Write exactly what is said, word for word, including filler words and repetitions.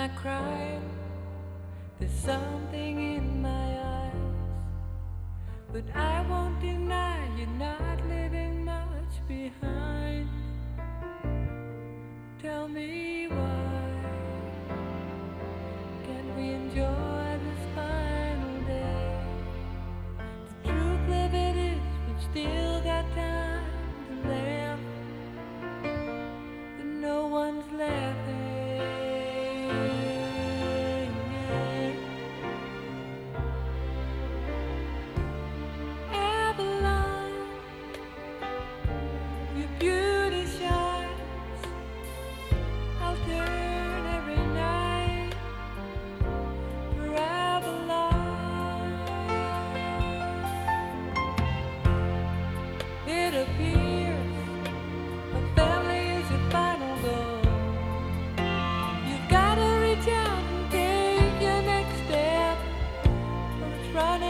I cry, there's something in my eyes, but I won't deny you're not leaving much behind. Tell me why can't we enjoy this final day? The truth of it is we've still got time to laugh, but no one's laughing. Running